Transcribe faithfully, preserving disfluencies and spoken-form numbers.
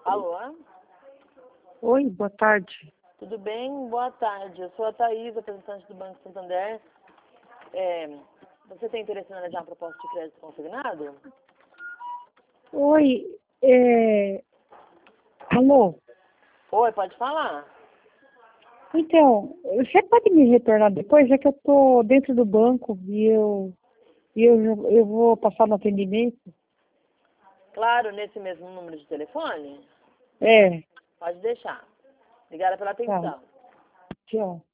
Alô? Oi, boa tarde. Tudo bem? Boa tarde. Eu sou a Thaís, representante do Banco Santander. É, você tem interesse em analisar uma proposta de crédito consignado? Oi, é... Alô? Oi, pode falar. Então, você pode me retornar depois? É que eu tô dentro do banco e eu, e eu, eu vou passar no atendimento. Claro, nesse mesmo número de telefone? É, Pode deixar. Obrigada pela tá, atenção. tchau.